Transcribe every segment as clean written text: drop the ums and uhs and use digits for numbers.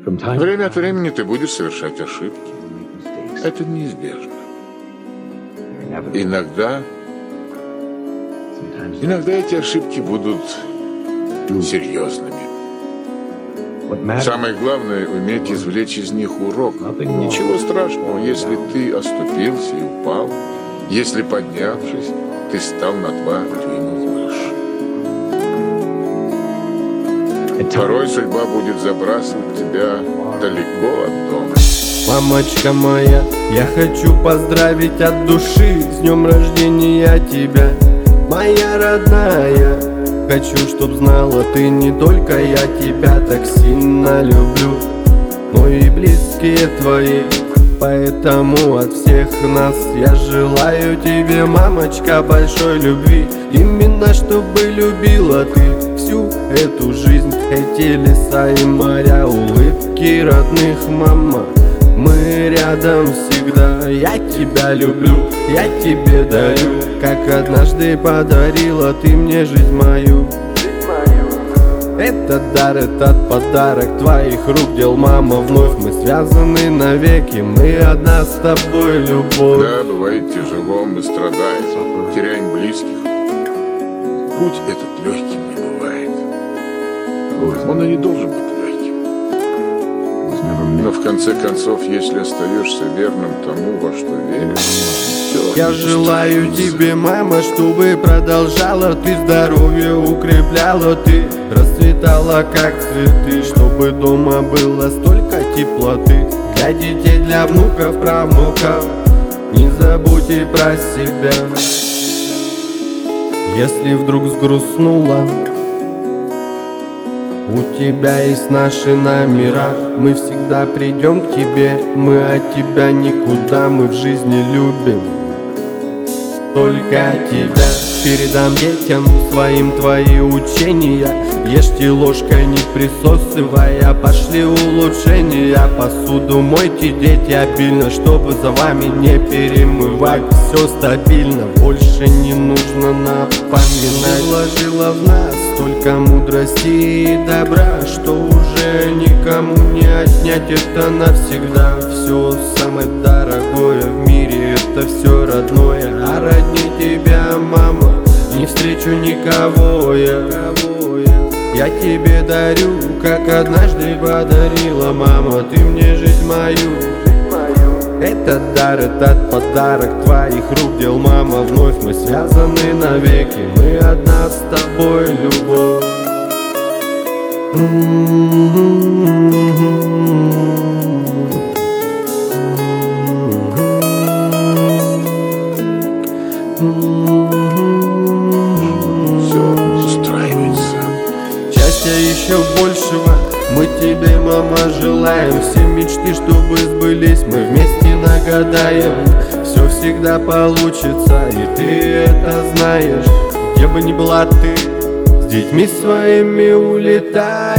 Время от времени ты будешь совершать ошибки. Это неизбежно. Иногда эти ошибки будут серьезными. Самое главное — уметь извлечь из них урок. Ничего страшного, если ты оступился и упал, если, поднявшись, ты стал на 2 дюйма выше. Порой судьба будет забрасывать тебя далеко от дома. Мамочка моя, я хочу поздравить от души с днем рождения тебя, моя родная. Хочу, чтоб знала ты, не только я тебя так сильно люблю, но и близкие твои. Поэтому от всех нас я желаю тебе, мамочка, большой любви. Именно чтобы любила ты всю эту жизнь, эти леса и моря, улыбки родных, мама. Мы рядом всегда, я тебя люблю, я тебе дарю, как однажды подарила ты мне жизнь мою. Этот дар, этот подарок твоих рук дел, мама. Вновь мы связаны навеки, мы одна с тобой, любовь. Да, бывает тяжело, мы страдаем, теряем близких. Путь этот легким не бывает. Он и не должен быть легким. Но в конце концов, если остаешься верным тому, во что веришь, все. Я желаю тебе, мама, чтобы продолжала ты здоровье, укрепляла ты, расцветала как цветы, чтобы дома было столько теплоты для детей, для внуков, правнуков. Не забудь и про себя. Если вдруг сгрустнула, у тебя есть наши номера, мы всегда придем к тебе, мы от тебя никуда, мы в жизни любим только тебя. Передам детям своим твои учения, ешьте ложкой не присосывая, пошли улучшения. Посуду мойте, дети, обильно, чтобы за вами не перемывать. Все стабильно, больше не нужно напоминать. Вложила в нас столько мудрости и добра, что уже никому не отнять, это навсегда. Все самое дорогое в мире, это все родное, а роднее тебя, мама, не встречу никого я. Я тебе дарю, как однажды подарила, мама, ты мне жизнь мою. Этот дар, этот подарок твоих рук дел, мама. Вновь мы связаны навеки, мы одна с тобой, любовь. Счастья еще большего мы тебе, мама, желаем. Все мечты, чтобы сбылись, мы вместе нагадаем. Все всегда получится, и ты это знаешь. Где бы ни была ты, с детьми своими улетаешь.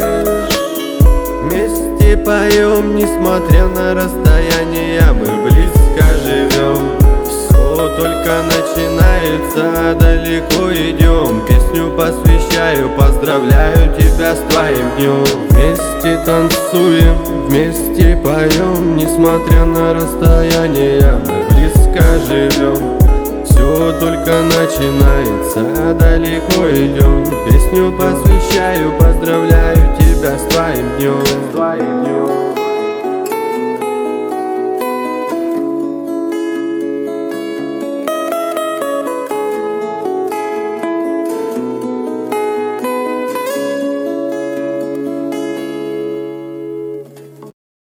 Вместе поем, несмотря на расстояние, мы близко живем. Все только начинается, далеко идем. Песню посвящаю, поздравляю тебя с твоим днем. Вместе танцуем, вместе поем, несмотря на расстояние, мы близко живем. Все только начинается, далеко идем. Песню посвящаю, поздравляю тебя с твоим днем.